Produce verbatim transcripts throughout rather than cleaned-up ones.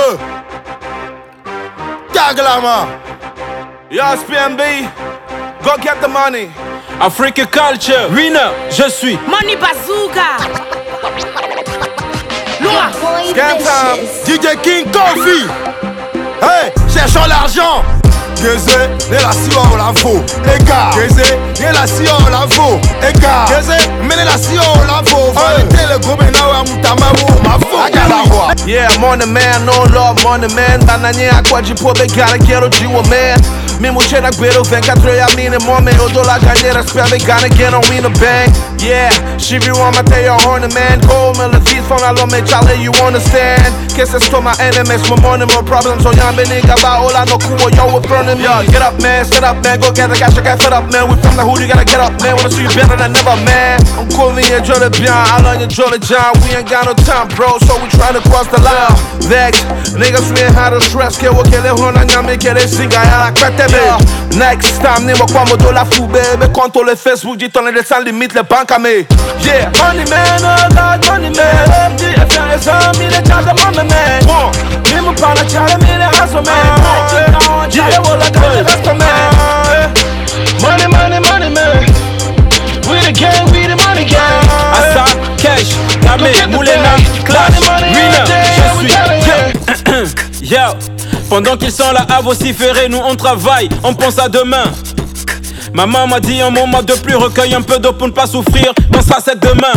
Feu. Taglama. Yo, S P M B. Go get the money. Africa Culture. Winner, je suis Money Bazooka. Loin. Game time. D J King Coffee. Hey, cherchons l'argent. Geze, ne la si on la vaut. Ega. Geze, ne la si on la vaut. Ega. Geze, mene la si on la vaut. Valete le gobe na wa mutama wo ma vaut. Agala. Yeah, I'm on the man, no love, on the man. Bananye akwa jipo be gara quero jiwa man. Mesmo cheio na gueira, vem cá troia a mim, momento eu dou lá ganheira, espera bem gana, get on win a bang. Yeah, she be on my tail, horny man. Go, me la vis, phone, I love me, Charlie, you understand? Kisses to my enemies, my money, my problems, so young, been nigga, about all I know, cool, yo, we're burning me. Yo, get up, man, sit up, man, go get the cash, I got fed up, man. We from the hood, you gotta get up, man. Wanna see you better than never, man. I'm cool, me and Jolly Bian, I love you, Jolly John. We ain't got no time, bro, so we tryna cross the line. Vex, niggas, we ain't had a stress, que我给了后那娘们给的心改呀，快点。Next time, ni wakwa modo la fou, baby. Contrôle le Facebook, dit on est sans limite, les banques à me. Yeah, money man, oh God, money man. D F N S A, me the charge of money man. One, me mo pana charge, me the hustle man. Yeah, well I got the rest of man. Money, money, money man. We the gang, we the money gang. Assa, Cash, Dame, Moulena, Clash, Winner, je suis Yo. Pendant qu'ils sont là à vociférer, nous on travaille, on pense à demain. Maman m'a dit un moment de plus, recueille un peu d'eau pour ne pas souffrir, pense à cette demain.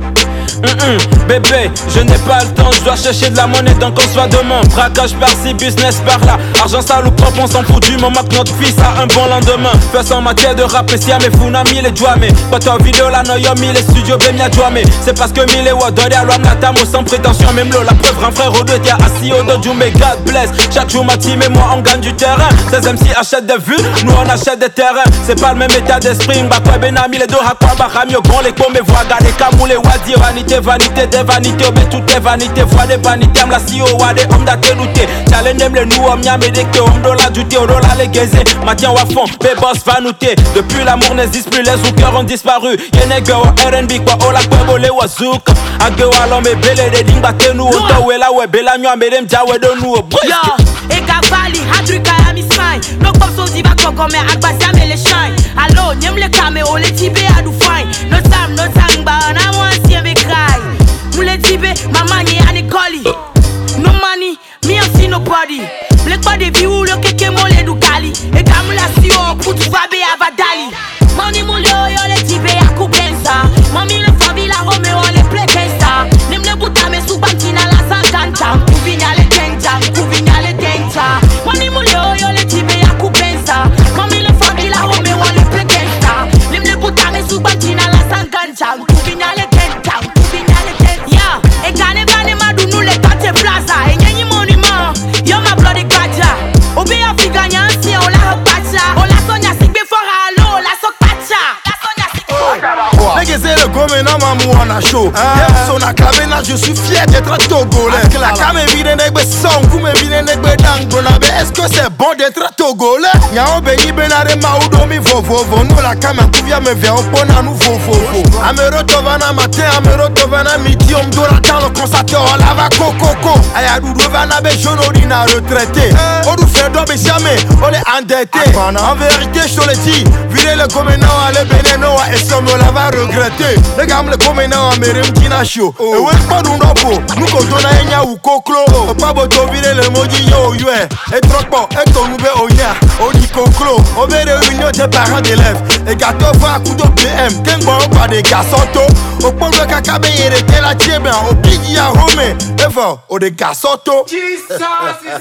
Mm-mm, bébé, je n'ai pas le temps, je dois chercher de la monnaie donc on soit demain. Braquage par-ci, business par-là, argent sale ou propre, on s'en fout du moment que notre fils a un bon lendemain. Fais en matière de rap, et si à mes funami les jouame. Pas ta vidéo la noyomi, les studios bemia jouame. C'est parce que mille wa donné à l'homme natamo sans prétention, même l'eau, la preuve, un frère au deux, t'es assis au dos du mais God bless. Chaque jour ma team et moi on gagne du terrain. Ces M C achètent des vues, nous on achète des terrains. C'est pas le même état d'esprit, bah quoi benami, les deux hakwa, bah ramio, grand les combes, voix, garder kamoule, wadi, vanité, vanité, des vanités, mais toutes les vanités, voix des vanités, la si o wa des hommes d'atélouté. Challenge les nous, hommes y'a mais dès que hommes de la duté, on la les gazer, maintien à fond, B-boss va nouter. Depuis l'amour n'existe plus, les hookers ont disparu. Y'en go R and B, quoi, oh la quoi, bolé, wazouk. Aggo alom et belé, les ding batte nous, auto, et la web, et la nuit, mais dem jawe de nous, yo, et Gavali, Hadrika, Ami Smile. No comme so diva, comme mais Agbazia, mais les shine. Allo, n'aime les caméos, les tibés à du fine. No time, no time, bah, on a moins si un cry. Moule tibé, maman, y'a un écoli. No money, me and see nobody. Black body view, le keke mole du gali. Et comme la si on pour tout faber à Vadali. Money moule, yo, les tibés à coupensa. Mami, le famille, la home, on les play ça. N'aime le bouta, mais sous bantina la cinquante. Kouvinia les tenja, kouvinia les tenja. Money moule, yo, les tibés à coupensa. Mami, le famille, la home, on les play ça. N'aime le bouta, mais sous bantina la cinquante. Kouvinia les tenja, kouvinia les tenja. Yeah, et gane bane madou nous les tante plaza. Et nyanyi monument, yo ma bloody gaja. Obe Afrika nyansi, on la repacha. On la sonia sigbe fora alo, la sok pacha. La sonia sigbe. Négézé le gomme na mamou on a chaud. Y'a son akabena, je suis fier d'être un Togolais. La cam est vide negbe song, vous me vide negbe dang bonabe. Est-ce que c'est bon d'être un Togolais? Y'a un béni benare maoudo mi vo vo vo. Nous la cam a couvia me vient au pona nous vo vo vo. Amero tovana matin, amero tovana midi, on m'dora dans le constateur, on lava coco. Ayadou dovana be jonodina retraité. On nous fait dobe jamais, on est endetté. En vérité, je te le dis, virez le gomme na ale beneno et ça me la va regretter. Les gars me le gomme na amerem tina show. Et ouais pas nous nopo, nous kodona enya ou koklo. Pas boto virer le moji yo yo. Et trop bon, et ton noube onya, on dit koklo. On veut réunion des parents d'élèves. Et gâteau va coup de P M, qu'un bon pas des garçons. Au point de kakabe et de la tiebe, au bigi à home. Et fort, au des garçons. Jesus is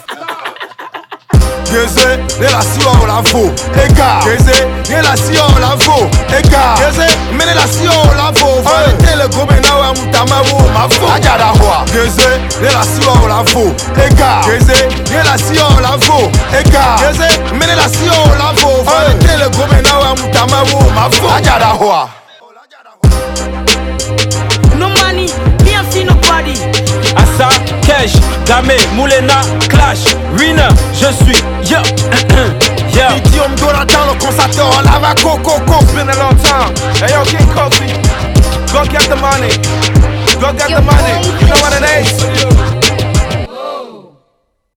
Geze, ne la si on la vaut. Ega. Geze, ne la si on la vaut. Ega. Geze, mene la si on la vaut. Valete le gobe na wa mutama wo ma vaut. Agada hoa. Geze, ne la si on la vaut. Ega. Geze, ne la si on la vaut. Ega. Geze, mene la si on la vaut. Valete le gobe na wa mutama wo ma vaut. Agada hoa. No money, me and see nobody. Assa, Cash, Dame, Moulena, Clash, Winner, je suis yo. Yo. Didi on m'dora dans le constateur, on lava coco. It's been a long time. Hey yo, King Coffee, go get the money. Go get the money. You know what it is?